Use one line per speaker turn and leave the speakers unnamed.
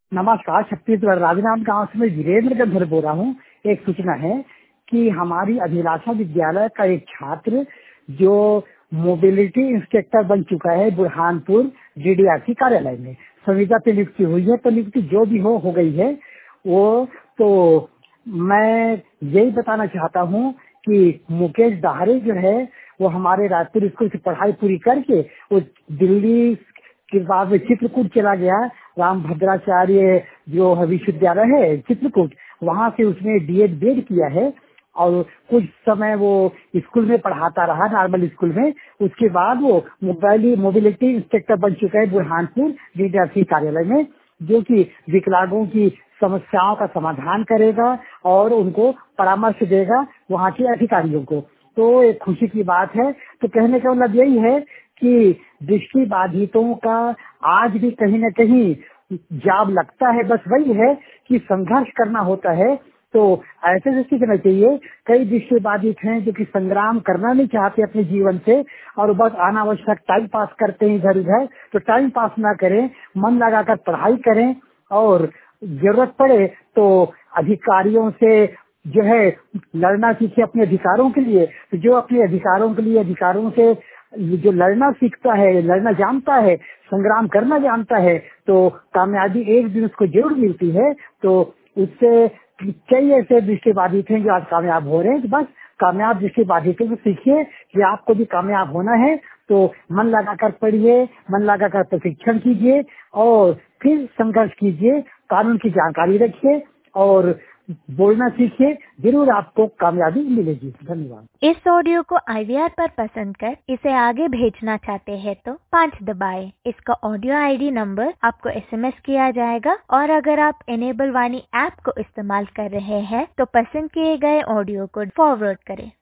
नमस्कार। छत्तीसगढ़ राजनांद गांव से मैं वीरेंद्र गंधर बोल रहा हूँ। एक सूचना है कि हमारी अभिलाषा विद्यालय का एक छात्र जो मोबिलिटी इंस्ट्रक्टर बन चुका है बुरहानपुर डीडीआरसी कार्यालय में संविदा पे नियुक्ति हुई है। तो नियुक्ति जो भी हो गई है वो तो मैं यही बताना चाहता हूँ कि मुकेश दाहरे जो है वो हमारे राजपुर स्कूल से पढ़ाई पूरी करके वो दिल्ली के बाद में चित्रकूट चला गया। राम भद्राचार्य जो विश्वविद्यालय है चित्रकूट, वहाँ से उसने डीएड बीएड किया है और कुछ समय वो स्कूल में पढ़ाता रहा, नॉर्मल स्कूल में। उसके बाद वो मोबिलिटी इंस्ट्रक्टर बन चुका है बुरहानपुर डीडीआरसी कार्यालय में, जो कि विकलांगों की समस्याओं का समाधान करेगा और उनको परामर्श देगा वहाँ के अधिकारियों को। तो एक खुशी की बात है। तो कहने का मतलब यही है कि दृष्टि बाधितों का आज भी कहीं न कहीं जॉब लगता है। बस वही है कि संघर्ष करना होता है। तो ऐसे से सीखना चाहिए। कई दृष्टि बाधित हैं जो कि संग्राम करना नहीं चाहते अपने जीवन से और बस अनावश्यक टाइम पास करते हैं इधर उधर। तो टाइम पास ना करें, मन लगाकर पढ़ाई करें और जरूरत पड़े तो अधिकारियों से जो है लड़ना सीखे अपने अधिकारों के लिए। तो जो अपने अधिकारों के लिए अधिकारों से जो लड़ना सीखता है, लड़ना जानता है, संग्राम करना जानता है, तो कामयाबी एक दिन उसको जरूर मिलती है। तो उससे कई ऐसे दृष्टिबाधित हैं जो आज कामयाब हो रहे हैं। तो बस कामयाब दृष्टिबाधितों से सीखिए कि आपको भी कामयाब होना है। तो मन लगाकर पढ़िए, मन लगाकर प्रशिक्षण कीजिए और फिर संघर्ष कीजिए, कानून की जानकारी रखिए और बोलना सीखिए, जरूर आपको कामयाबी मिलेगी। धन्यवाद।
इस ऑडियो को IVR पर पसंद कर इसे आगे भेजना चाहते हैं तो 5 दबाएं। इसका ऑडियो ID नंबर आपको SMS किया जाएगा और अगर आप इनेबल वाणी ऐप को इस्तेमाल कर रहे हैं तो पसंद किए गए ऑडियो को फॉरवर्ड करें।